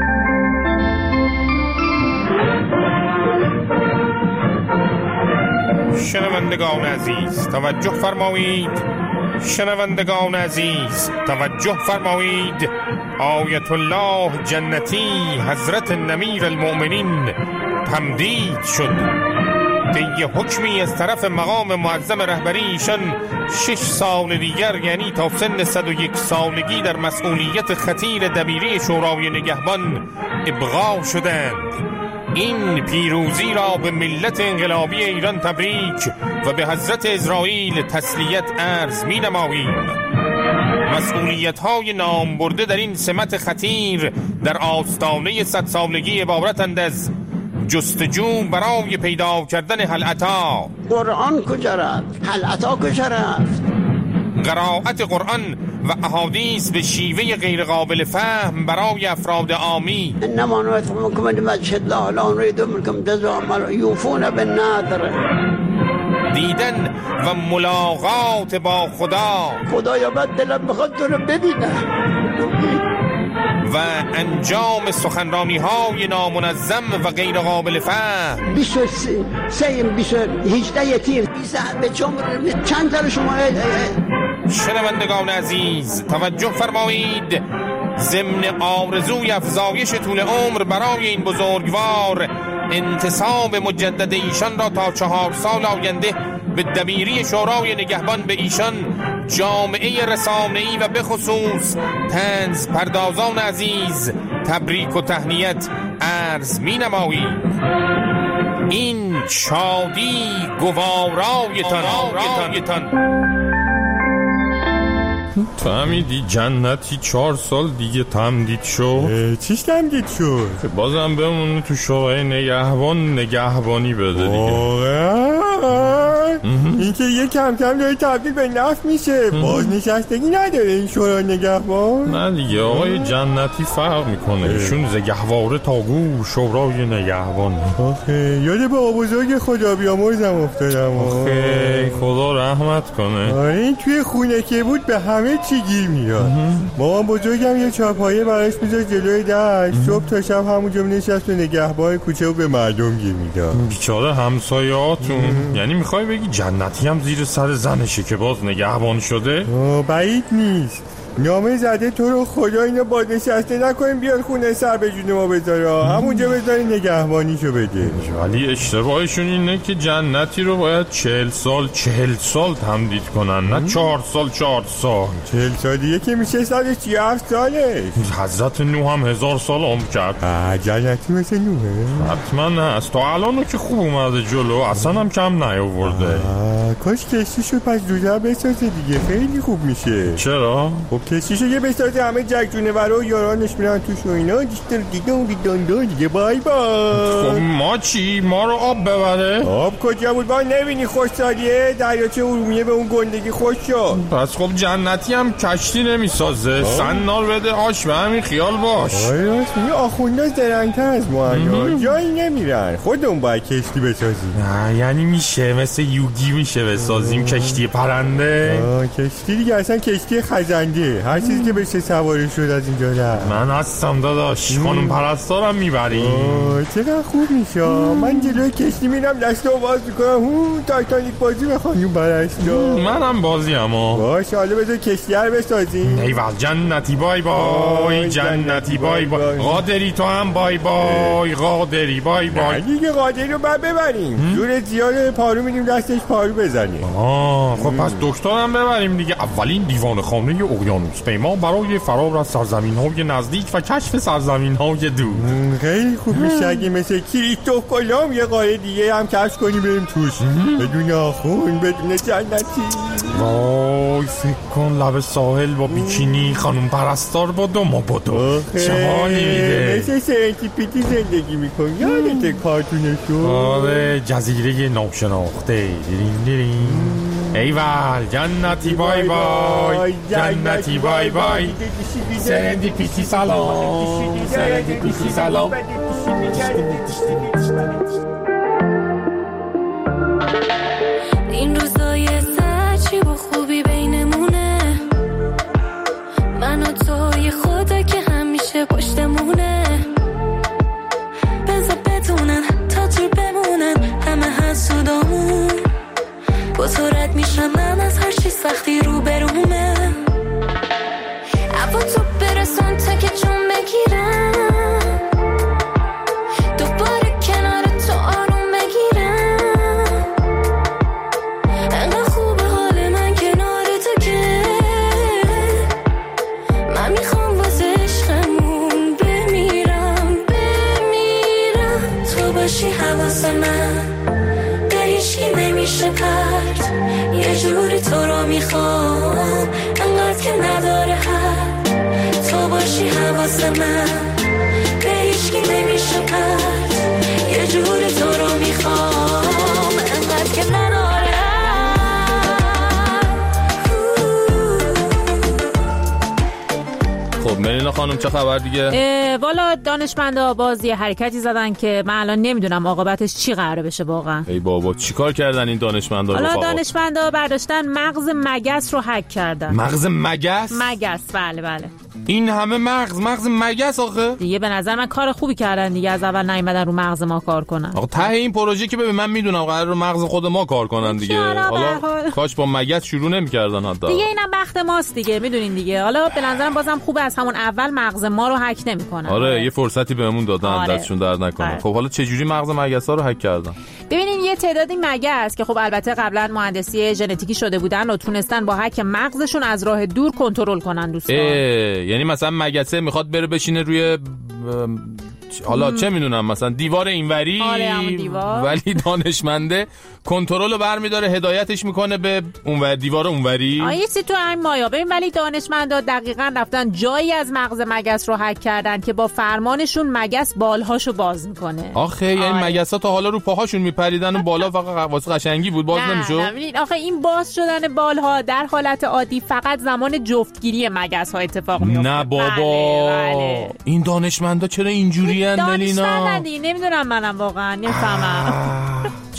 شنوندگان عزیز توجه فرمایید، شنوندگان عزیز توجه فرمایید. آیت الله جنتی حضرت نمیر المؤمنین تمدید شد. طی حکمی از طرف مقام معظم رهبری ایشان شش سال دیگر، یعنی تا سن صد و یک سالگی، در مسئولیت خطیر دبیری شورای نگهبان ابقا شدند. این پیروزی را به ملت انقلابی ایران تبریک و به حضرت اسرائیل تسلیت عرض می نماییم. مسئولیت های نام برده در این سمت خطیر در آستانه صد سالگی عبارتند از جستجو برای پیدا کردن هل عطا. قرآن کجا رفت؟ هل عطا کجا رفت؟ قرائت قرآن و احادیث به شیوه غیر قابل فهم برای افراد عامی. انما نطعمكم لوجه الله لا نريد منكم جزاء یوفون بالنذر. دیدن و ملاقات با خدا. خدایا بد دلم بخواد تو رو ببینه. و انجام سخنرانی های نامنظم و غیر قابل فهم. بیست و سه بیست و هجده تیر به جمهور چند تا شما. شنوندگان عزیز توجه فرمایید. ضمن آرزوی افزایش طول عمر برای این بزرگوار، انتصاب مجدد ایشان را تا چهار سال آینده به دبیری شورای نگهبان به ایشان، جامعه رسانه‌ای و به خصوص طنز پردازان عزیز تبریک و تهنیت عرض می نماییم. این شادی گوارایتان. فهمیدی جنتی چهار سال دیگه تمدید شد؟ چیش تمدید شد؟ که بازم بمونه تو شورای نگهبان نگهبانی بده دیگه. این که یه کم کم داره تبدیل به نفت میشه. بازنشستگی نداره این شورای نگهبان؟ نه دیگه آقای جنتی فرق میکنه. ایشون زگهواره تا گور شورای نگهبان. آخه یاد با بزرگ خدا بیامرزم افتادم. آخه خدا رحمت کنه. آره این توی خونه که بود به همه چی گیر میاد. مامان بزرگم یه چاپایه براش میذاره جلوی در، صبح تا شب همونجا نشست و نگهبان کوچه و به مردم گیر میداد. بیچاره همسایه‌هاتون. یعنی میخوای بگی جنتی هم زیر سر زنشه که باز نگهبان شده؟ بعید نیست. نامه زده تو رو خدا اینو بازنشسته نکنیم بیاد خونه سر به جون ما بذاره، همونجا بذاری نگهبانیشو بده. ولی اشتباهشون اینه که جنتی رو باید چهل سال چهل سال تمدید کنن، نه چهار سال چهار سال. چهل سال دیگه که میشه سال سی و هفت سالش. حضرت نوح هم هزار سال عمر کرد. جنتی مثل نوحه؟ حتما هست. تا الانو که خوب اومده جلو، اصلا هم کم نیاورده. کاش کشتیشو پس زودتر بسازه دیگه، خیلی خوب میشه. چرا؟ خب کشتیشو یه بسازه همه جک جونورا و یارانش میرن توش و اینا دیگه دیگه دیگه دیگه بای بای. خب ما چی؟ ما رو آب ببره؟ آب کجا بود؟ با نبینی خوشحالیه دریاچه ارومیه به اون گندگی خوش شد. پس خب جنتی هم کشتی نمیسازه، سنار بده آش به همین خیال باش. آره راست میگه، آخونده زرنگ‌تر از ما هنگاه جایی نمیرن، خودمون باید کشتی بسازیم. نه یعنی میشه مثل یوگی میشه بسازیم کشتی پرنده؟ آه کشتی دیگه، اصلا کشتی خزنده، هر چیزی که بشه سواری شد از اینجا نه. من هستم داداش، خانم پرستارم میبری. چقدر خوب میشه. من جلوی کشتی میرم دستو باز میکنم هو تایتانیک بازی به خانم پرستار. منم بازی اما باش حالا بذار کشتی رو بسازیم. ایول جنتی بای بای جنتی بای بای قادری تو هم بای بای قادری بای بای. دیگه قادری رو بعد ببریم، جور زیاد پارو میدیم دستش پارو بزنیم. آه خب پس دکترم ببریم دیگه. اولین دیوان خانه اقیانوس پیما برای فرار از سرزمین‌های نزدیک و کشف سرزمین‌های دور. خیلی خوب میشه اگه مثل کریستوف کلمب یه قاره دیگه هم کشف کنیم بریم توش بدون آخون بدون جنتی. وای فکر کن لب ساحل با بیکینی خانم پرستار با دو ما با دو چه حالی میده. مثل سرنتی پیتی زندگی میکنی یادت کارتونشو؟ آره جزیره ناشناخته دیرین دیرین. ایول جنتی بای بای جنتی بای بای سرندی پیتی سلام سرندی پیتی سلام. این روزای سچی با خوبی بینمونه، من و تو یه خدا که همیشه پشتمونه. بذار بدونن تا دور بمونن همه حسودامون، با تو رد میشم من از هر چی سختی رو برومه. عبا تو برسون تا که جون بگیرم، دوباره کنار تو آروم بگیرم. انقدر خوبه حال من کنار تو که من میخوام واسه عشقمون بمیرم بمیرم. تو باشی حواس من به هیچکی نمیشه پرد، یه جوری تو رو میخوام انقدر که نداره حد. تو باشی حواس من به هیچکی نمیشه پرد، یه جوری تو رو میخوام انقدر که نداره حد. خب ملینا خانم چه خبر دیگه؟ والا دانشمندا بازی حرکتی زدن که من الان نمیدونم عاقبتش چی قراره بشه واقعا. ای بابا چیکار کردن این دانشمندا؟ حالا دانشمندا برداشتن مغز مگس رو هک کردن. مغز مگس؟ مگس بله بله. این همه مغز مغز مگس آخه دیگه به نظر من کار خوبی کردن دیگه، از اول نیومدن رو مغز ما کار کنن. آقا ته این پروژه که ببین من میدونم قرار رو مغز خود ما کار کنن دیگه، حالا کاش با مگس شروع نمی‌کردن حتی. دیگه اینم بخت ماست دیگه میدونین دیگه. حالا به نظرم بازم خوبه از همون اول مغز ما رو هک نمی‌کنن. آره یه فرصتی بهمون دادن آره. دستشون درد نکنه. آره. خب حالا چه جوری مغز مگس‌ها رو هک کردن؟ ببینین یه تعدادی مگس که خب البته قبلا مهندسی ژنتیکی شده بودن و تونستن با هک مغزشون از راه دور کنترل کنن دوستان. یعنی مثلا مگسه میخواد بره بشینه روی حالا چه میدونم مثلا دیوار اینوری آره دیوار. ولی دانشمنده کنترل رو برمیداره هدایتش میکنه به اونور دیوار اونوری. آ یه چیزی تو همین مایا. ببین ولی دانشمندا دقیقاً رفتن جایی از مغز مگس رو هک کردن که با فرمانشون مگس بالهاشو باز میکنه. آخه آره. یعنی مگسا تا حالا رو پاهاشون میپریدن و بالا فقط واسه قشنگی بود باز نمیشد. نه آخه این باز شدن بالها در حالت عادی فقط زمان جفتگیری مگس ها اتفاق میفته. نه بابا بله، بله. این دانشمندا چرا اینجوری ان ملینا؟ دانشمندن دیگه نمیدونم منم واقعا نفهمم.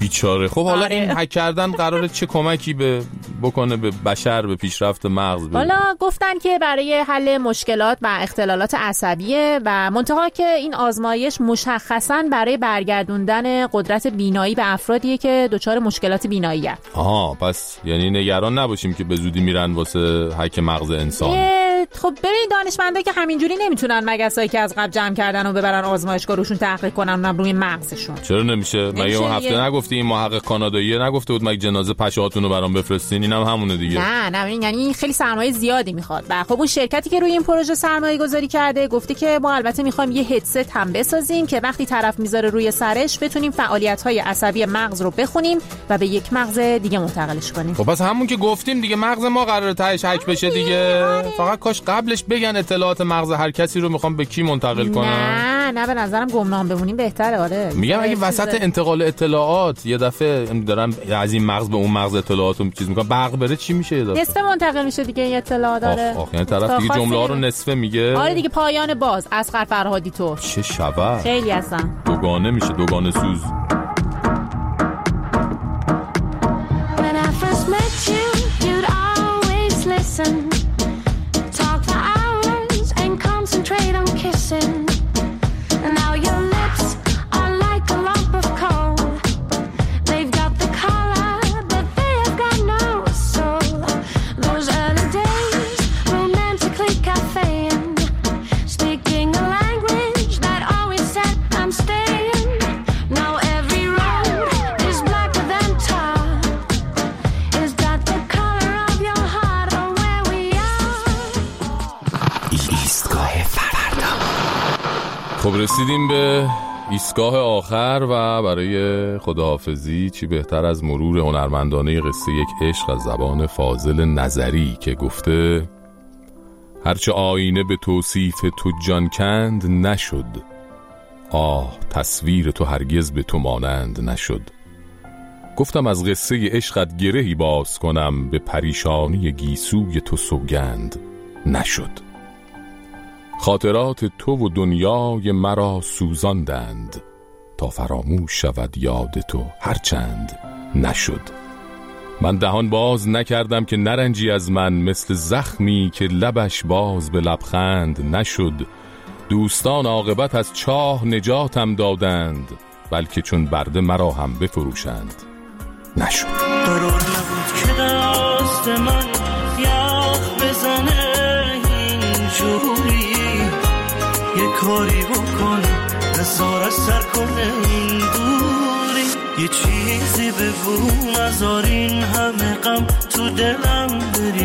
بیچاره. خب حالا آره. این هک کردن قراره چه کمکی به بکنه به بشر، به پیشرفت مغز؟ به حالا گفتن که برای حل مشکلات و اختلالات عصبیه و منتها که این آزمایش مشخصاً برای برگردوندن قدرت بینایی به افرادیه که دچار مشکلات بینایی هستند. آها، پس یعنی نگران نباشیم که به زودی میرن واسه هک مغز انسان. خب ببین دانشمندا که همینجوری نمیتونن مگسایی که از قبل جمع کردن و ببرن آزمایشگاه روشون تحقیق کنن روی مغزشون. چرا نمیشه؟ مگه اون هفته نگفتی این محقق کاناداییه نگفته بود مگه جنازه پشهاتون رو برام بفرستین؟ اینم هم همونه دیگه. نه نه یعنی خیلی سرمایه زیادی میخواد. و خب اون شرکتی که روی این پروژه سرمایه گذاری کرده گفته که ما البته میخوایم یه هدست هم بسازیم که وقتی طرف میذاره روی سرش بتونیم فعالیت‌های عصبی مغز رو بخونیم و به یک مغز دیگه منتقلش کنیم. خب پس همون که گفتیم دیگه، مغز ما قراره تهش هک بشه دیگه. فقط کاش قبلش بگن اطلاعات مغز هر کسی رو میخوام به کی منتقل کنن. نه نه به نظرم گمنام بمونیم بهتره. آره میگم اگه وسط انتقال اطلاعات یه دفعه دارن از این مغز به اون مغز اطلاعاتو چیز میکنن، برق بره چی میشه؟ یه دفعه نصفه منتقل میشه دیگه این اطلاعات. داره آخ آخ یعنی طرف دیگه جمله ها رو نصفه میگه. آره دیگه پایان باز اصغر فرهادی تو چه شبه خیلی هستن دوگانه میشه، دوگانه سوز. خب رسیدیم به ایستگاه آخر و برای خداحافظی چی بهتر از مرور هنرمندانه قصه یک عشق از زبان فاضل نظری که گفته: هرچه آینه به توصیف تو جان کند نشد، آه تصویر تو هرگز به تو مانند نشد. گفتم از قصه عشقت گرهی باز کنم، به پریشانی گیسوی تو سوگند نشد. خاطرات تو و دنیای مرا سوزاندند، تا فراموش شود یاد تو هرچند نشد. من دهان باز نکردم که نرنجی از من، مثل زخمی که لبش باز به لبخند نشد. دوستان عاقبت از چاه نجاتم دادند، بلکه چون برده مرا هم بفروشند نشد. قرار نبود که دست من یخ بزنه اینجوری، یه کاری بکن بذار سر کنه این دوری، یه چیزی بگو نذار این همه غم تو دلم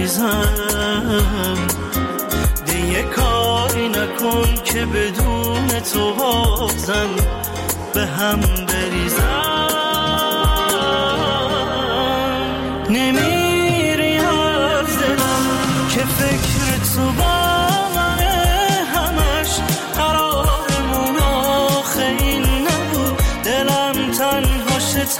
بریزم، ده یه کاری نکن که بدون تو بازم به هم بریزم. نمیری از دلم که فکر تو با منه، همش قرارمون آخه این نبود، دلم تنها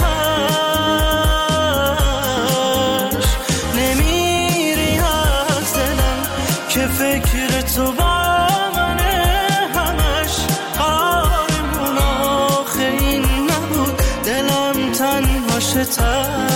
شتاش. نمیری از دلم که فکر تو با منه، همش قرارمون آخه این نبود، دلم تنها شتاش.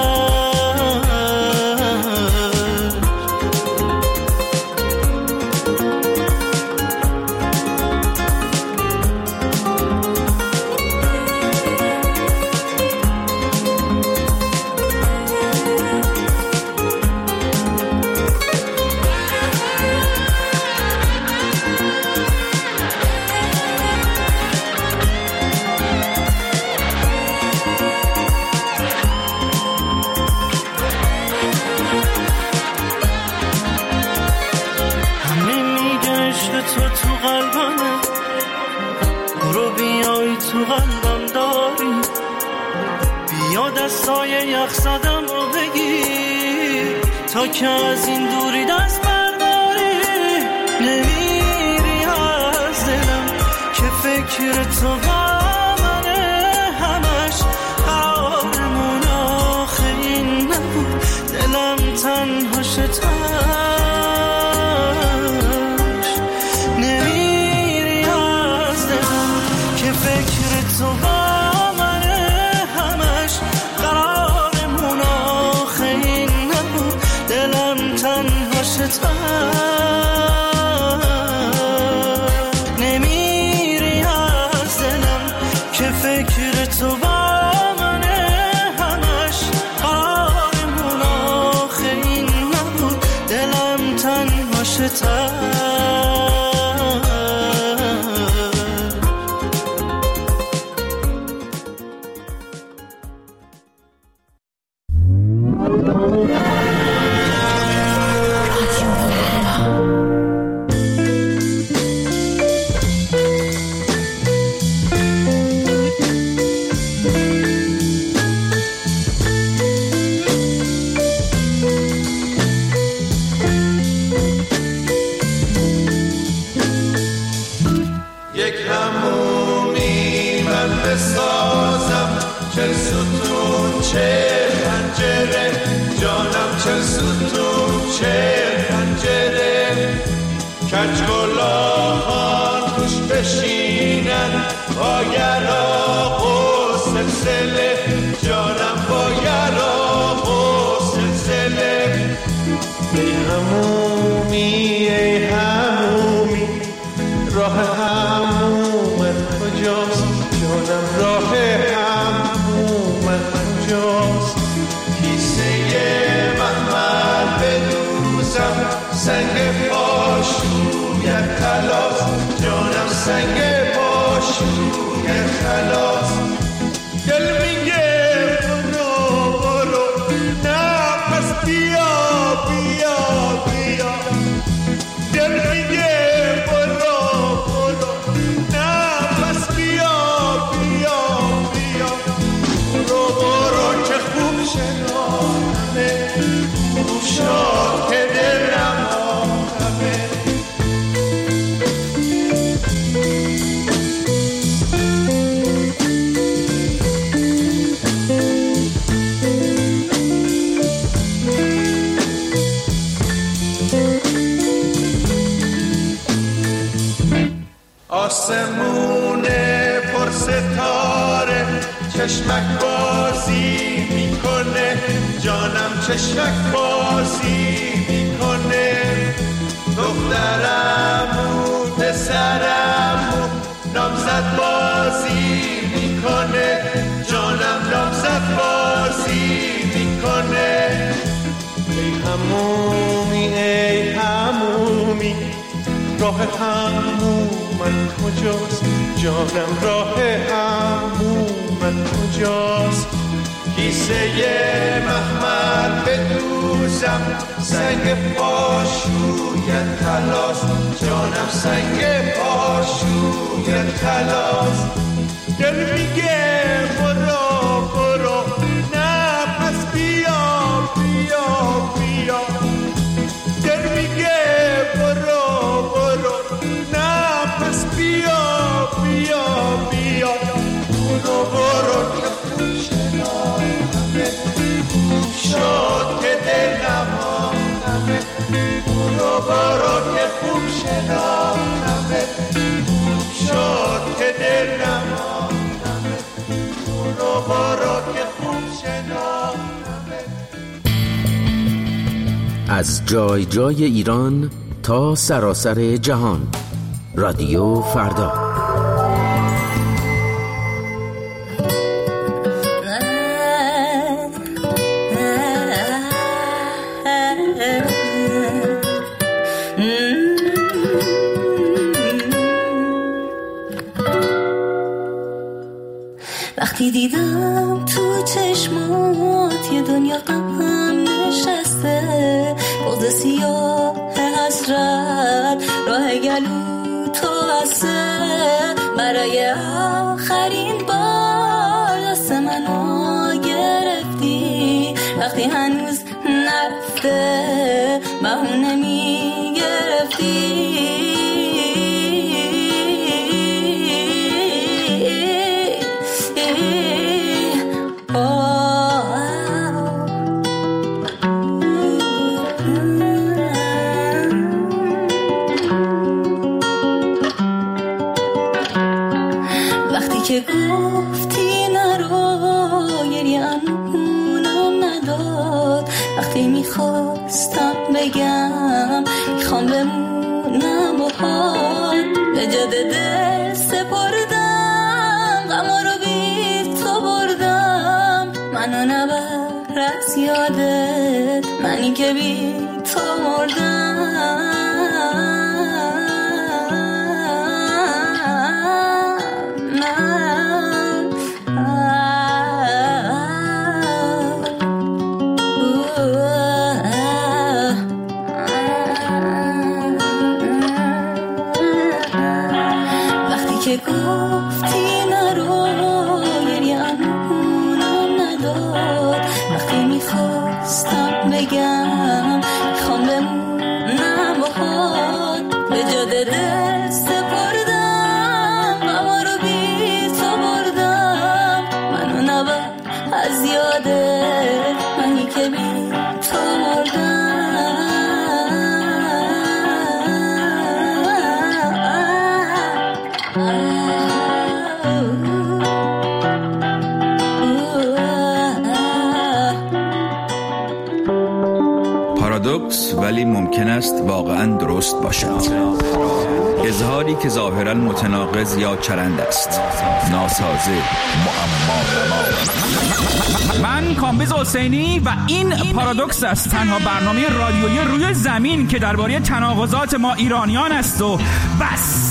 دستای یخ زدم رو بگیر تا که از این دوری دست برداری. نمیری از دلم که فکر تو با منه، همش قرارمون آخه این نبود، دلم تنها شتاش. نمیری از دلم که فکر تو با منه، همش نمیری از دلم که فکر تو با منه همش قایمون آخه این نبود دلم تنها شتر آسمونه پر ستاره چشمک بازی میکنه جانم چشمک بازی میکنه دخترمو پسرمو نامزد بازی میکنه جانم نامزد بازی میکنه ای همومی ای همومی راه همومت کجاست جانم راه همومت کجاست کیسه مخمل بدوزم سنگ پاشویت خلاص جانم سنگ پاشویت خلاص دل میگه برو برو نه پس بیا بیا بیا دل میگه برو برو نه پس بیا بیا بیا برو برو که خوب شناختمه خوب شد که دلم آمدمه برو برو که خوب شناختمه خوب شد که دلم آمدمه برو برو که خوب شناختمه. از جای جای ایران تا سراسر جهان رادیو فردا. وقتی دیدم تو چشمات یه دنیا غم نشسته بغض سیاه حسرت راه گلو تو بسته برای آخرین بار دست منو گرفتی وقتی هنوز نرفته بهونه میگرفتی که گفتی نرو گریه انونم نداد وقتی میخواستم بگم میخوام بمونم باهات به جاد دل سپردم غما رو بی تو بردم منو نبر از یادت منی که بی تو مردم که گفتی نرو گریه‌مونم نداد وقتی میخواستم بگم میخوام بمونم باهات به جاد دل سپردم غما رو بی تو بردم منو نبر از یادت منی که بی تو مردم پارادوکس ولی ممکن است واقعا درست باشد. اظهاری که ظاهرا متناقض یا چرند است، ناسازه، معما. من کامبیز حسینی و این پارادوکس است، تنها برنامه رادیویی روی زمین که درباره تناقضات ما ایرانیان است و بس.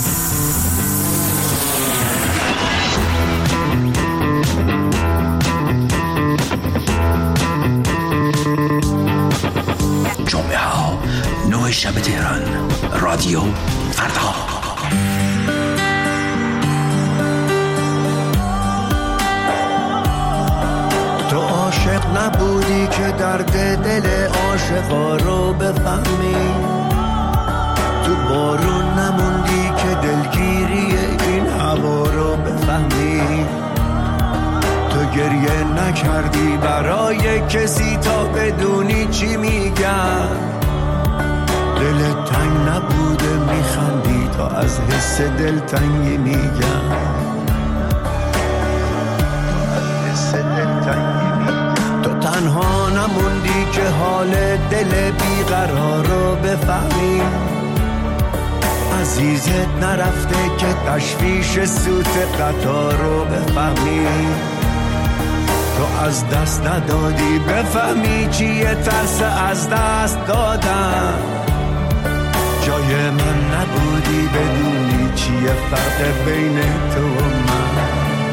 جمعه ها نه شب تهران، رادیو فردا. تو عاشق نبودی که درد دل عاشقا رو بفهمی، تو بارون نموندی که دلگیری این هوا رو بفهمی، تو گریه نکردی برای کسی تا بدونی چی میگن، دل تنگ نبوده میخندی تا از حس دلتنگی میگن، از حس دلتنگی میگن. تو تنها نموندی که حال دل بیقرار رو بفهمی، عزیزت نرفته که تشویش سوت قطار رو بفهمی، تو از دست ندادی بفهمی چیه ترس از دست دادن، جای من نبودی بدونی چیه فرق بین تو و من.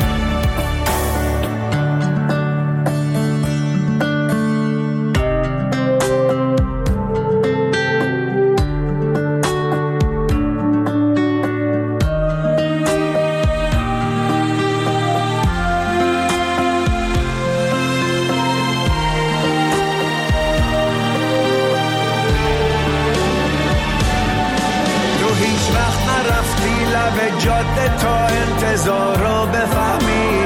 جاده تا انتظار رو بفهمی،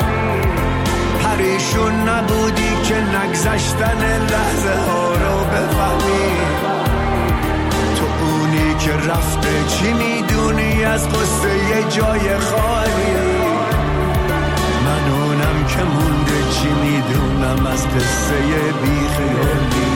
پریشون نبودی که نگذشتن لحظه ها رو بفهمی، تو اونی که رفته چی میدونی از قصه یه جای خالی، من اونم که مونده چی میدونم از قصه بی خیالی.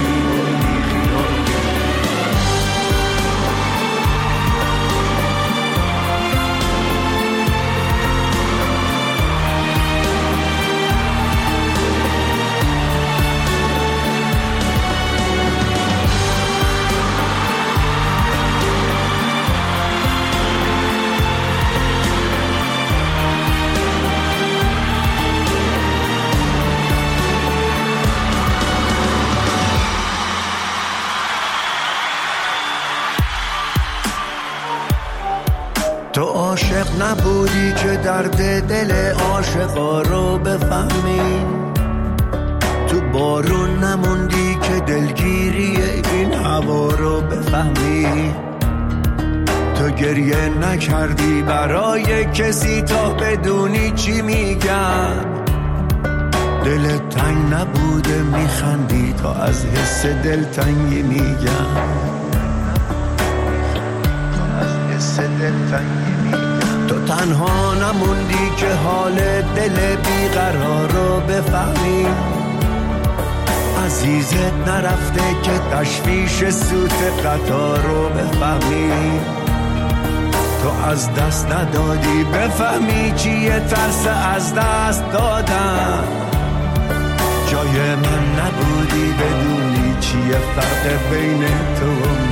تو عاشق نبودی که درد دل عاشقا رو بفهمی، تو بارون نموندی که دلگیری این هوا رو بفهمی، تو گریه نکردی برای کسی تا بدونی چی میگن، دل تنگ نبوده میخندی تا از حس دلتنگی میگن، از حس دلتنگی میگن. تو تنها نموندی که حال دل بیقرار رو بفهمی، عزیزت نرفته که تشویش سوت قطار رو بفهمی، تو از دست ندادی بفهمی چیه ترس از دست دادن، جای من نبودی بدونی چیه فرق بین تو و من.